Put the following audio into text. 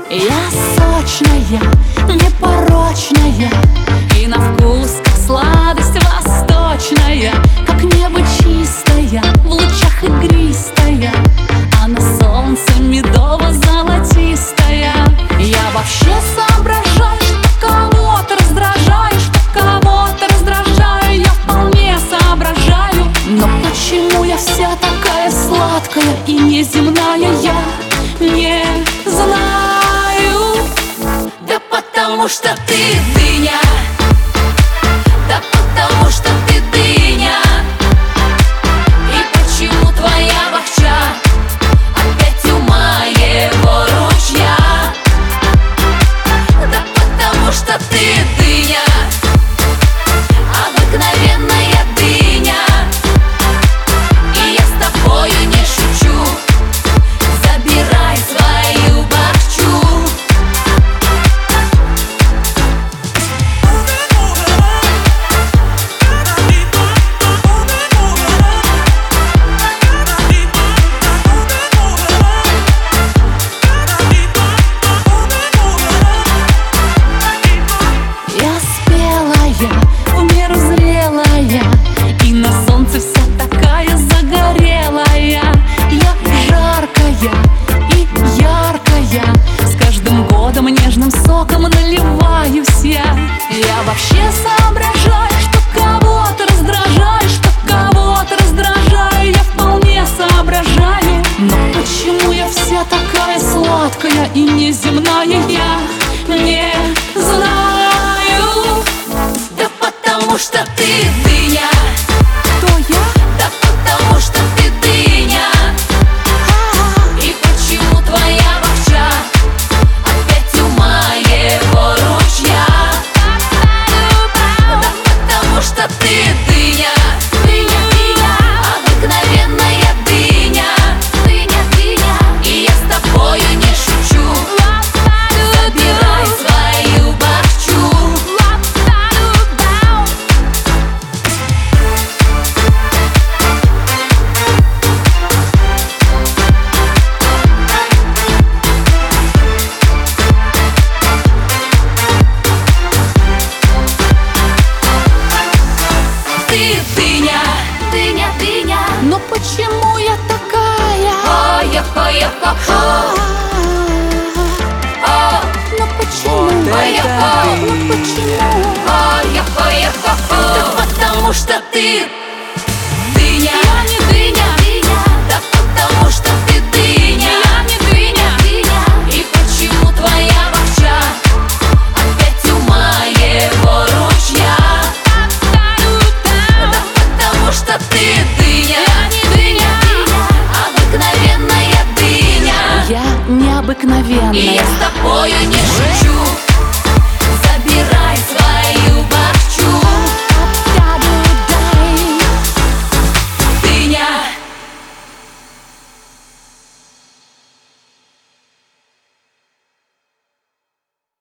Я сочная, непорочная, и на вкус, как сладость восточная, как небо чистое, в лучах игристая, а на солнце медово-золотистая. Я вообще соображаю, что кого-то раздражаю, что кого-то раздражаю. Я вполне соображаю, но почему я вся такая сладкая и неземная, я не знаю. Да потому что ты дыня, да потому что ты дыня. И почему твоя бахча опять у моего ручья? Да потому что ты дыня, обыкновенная дыня. И я с тобою не шучу, забирай свою бахчу. Я спелая, в меру зрелая, и на солнце вся такая загорелая. Я жаркая и яркая, с каждым годом нежным соком наливаюсь я. Я вообще соображаю, что кого-то раздражаю, что кого-то раздражаю. Я вполне соображаю, но почему я вся такая сладкая и неземная, я не знаю. Да потому что ты дыня. Кто я? Да потому что ты дыня. И почему твоя бахча опять у моего ручья? Да потому что ты дыня, дыня, дыня, обыкновенная дыня, дыня, дыня. И я с тобою не шучу, забирай свою бахчу. Ты дыня, дыня, дыня. Но почему я такая? Хо-я-хо-я-хо-хо. Но почему? Хо-я-хо. Ну почему? Хо-я-хо-я-хо-хо. Да потому что ты дыня. Я не дыня, дыня. Да потому что ты дыня. Я не дыня, дыня. И почему твоя бахча опять у моего ручья? Да потому что ты дыня. Я не дыня, дыня, обыкновенная дыня. Я необыкновенная. И я с тобою не